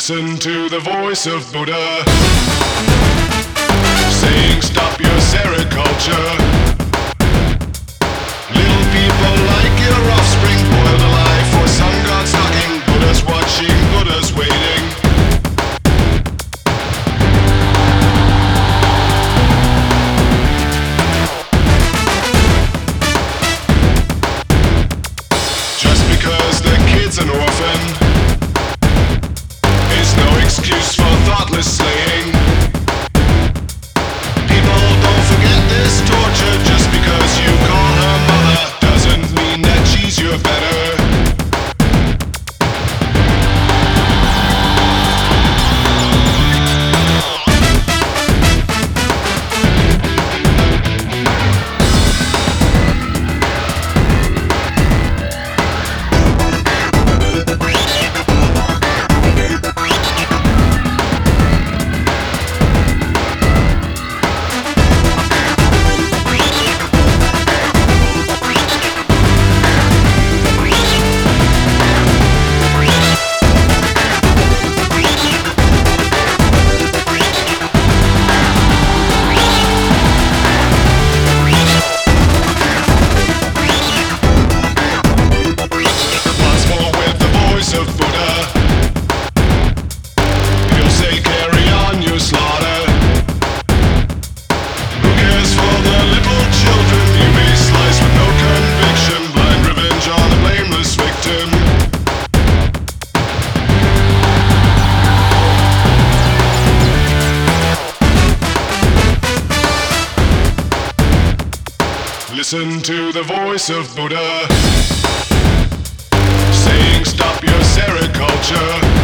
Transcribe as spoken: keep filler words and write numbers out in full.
Listen to the voice of Buddha saying stop your sericulture. Little people like your offspring boiled alive for sun god stalking. Buddha's watching, Buddha's waiting. Just because the kid's an orphan is no excuse for thoughtless slaying. People don't forget this torture. Just because you call her mother doesn't mean that she's your better. Listen to the voice of Buddha saying stop your sericulture.